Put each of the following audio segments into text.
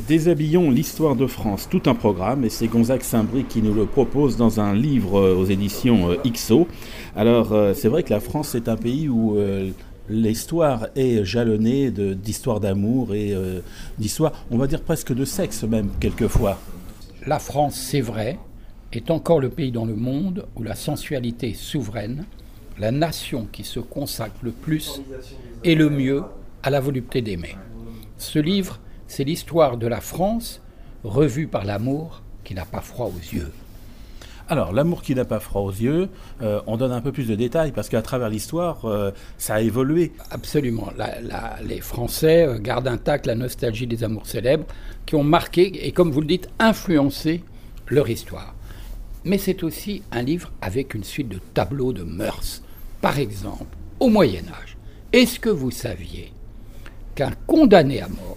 Déshabillons l'histoire de France, tout un programme, et c'est Gonzague Saint-Brie qui nous le propose dans un livre aux éditions XO. Alors, c'est vrai que la France est un pays où l'histoire est jalonnée d'histoires d'amour et d'histoires, on va dire presque de sexe même, quelquefois. La France, c'est vrai, est encore le pays dans le monde où la sensualité est souveraine, la nation qui se consacre le plus et le mieux à la volupté d'aimer. Ce livre, c'est l'histoire de la France revue par l'amour qui n'a pas froid aux yeux. Alors, l'amour qui n'a pas froid aux yeux, on donne un peu plus de détails parce qu'à travers l'histoire, ça a évolué. Absolument. Les Français gardent intacte la nostalgie des amours célèbres qui ont marqué et, comme vous le dites, influencé leur histoire. Mais c'est aussi un livre avec une suite de tableaux de mœurs. Par exemple, au Moyen-Âge, est-ce que vous saviez qu'un condamné à mort,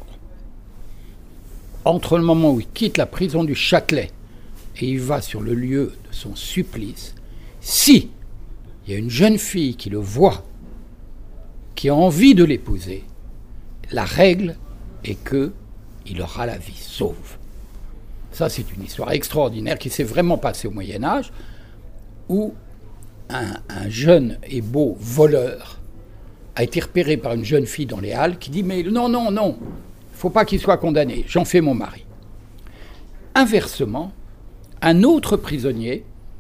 entre le moment où il quitte la prison du Châtelet et il va sur le lieu de son supplice, si il y a une jeune fille qui le voit, qui a envie de l'épouser, la règle est qu'il aura la vie sauve. Ça, c'est une histoire extraordinaire qui s'est vraiment passée au Moyen-Âge, où un jeune et beau voleur a été repéré par une jeune fille dans les Halles qui dit « Mais non, non, non, il ne faut pas qu'il soit condamné, j'en fais mon mari. » Inversement, un autre prisonnier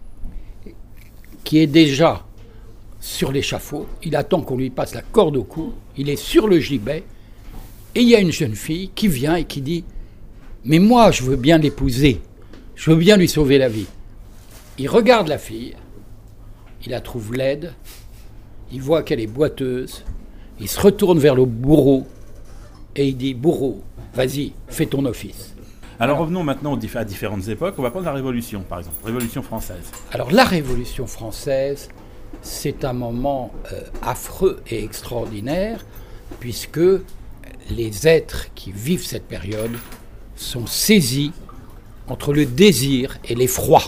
qui est déjà sur l'échafaud, il attend qu'on lui passe la corde au cou, il est sur le gibet, et il y a une jeune fille qui vient et qui dit « Mais moi, je veux bien l'épouser, je veux bien lui sauver la vie. » Il regarde la fille, il la trouve laide, il voit qu'elle est boiteuse, il se retourne vers le bourreau et il dit « Bourreau, vas-y, fais ton office. » Alors revenons maintenant à différentes époques. On va prendre la Révolution, par exemple, Révolution française. Alors la Révolution française, c'est un moment affreux et extraordinaire, puisque les êtres qui vivent cette période sont saisis entre le désir et l'effroi.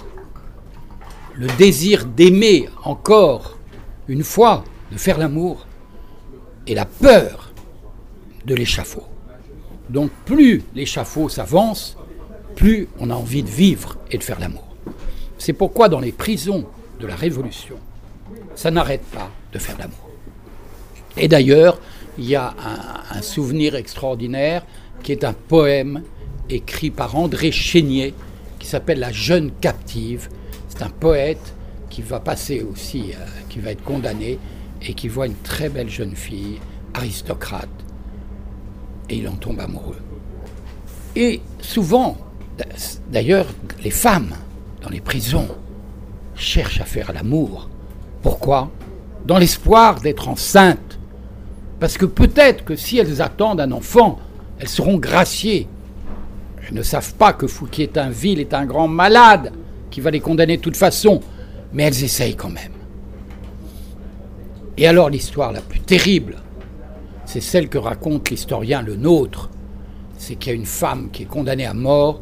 Le désir d'aimer encore une fois, de faire l'amour, et la peur de l'échafaud. Donc plus l'échafaud s'avance, plus on a envie de vivre et de faire l'amour. C'est pourquoi dans les prisons de la Révolution, ça n'arrête pas de faire l'amour. Et d'ailleurs, il y a un souvenir extraordinaire qui est un poème écrit par André Chénier qui s'appelle « La jeune captive ». C'est un poète qui va passer aussi, qui va être condamné et qui voit une très belle jeune fille, aristocrate, et il en tombe amoureux. Et souvent, d'ailleurs, les femmes dans les prisons cherchent à faire l'amour. Pourquoi ? Dans l'espoir d'être enceintes. Parce que peut-être que si elles attendent un enfant, elles seront graciées. Elles ne savent pas que Fouquier-Tinville est un grand malade qui va les condamner de toute façon, mais elles essayent quand même. Et alors l'histoire la plus terrible, c'est celle que raconte l'historien Le Nôtre. C'est qu'il y a une femme qui est condamnée à mort.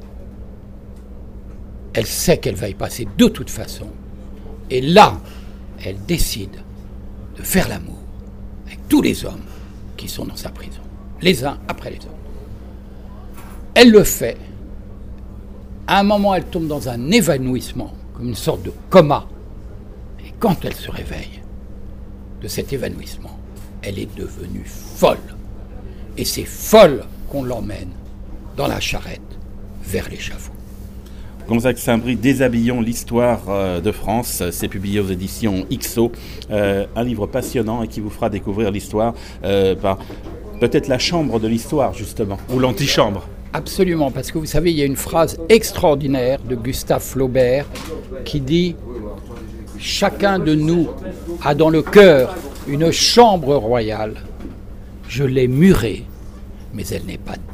Elle sait qu'elle va y passer de toute façon. Et là, elle décide de faire l'amour avec tous les hommes qui sont dans sa prison, les uns après les autres. Elle le fait. À un moment, elle tombe dans un évanouissement, comme une sorte de coma. Et quand elle se réveille de cet évanouissement, elle est devenue folle. Et c'est folle qu'on l'emmène dans la charrette vers l'échafaud. Gonzague Saint-Brie, Déshabillons l'histoire de France, c'est publié aux éditions XO, un livre passionnant et qui vous fera découvrir l'histoire par peut-être la chambre de l'histoire justement, ou l'antichambre. Absolument, parce que vous savez, il y a une phrase extraordinaire de Gustave Flaubert qui dit « Chacun de nous a dans le cœur une chambre royale. Je l'ai murée, mais elle n'est pas détruite. »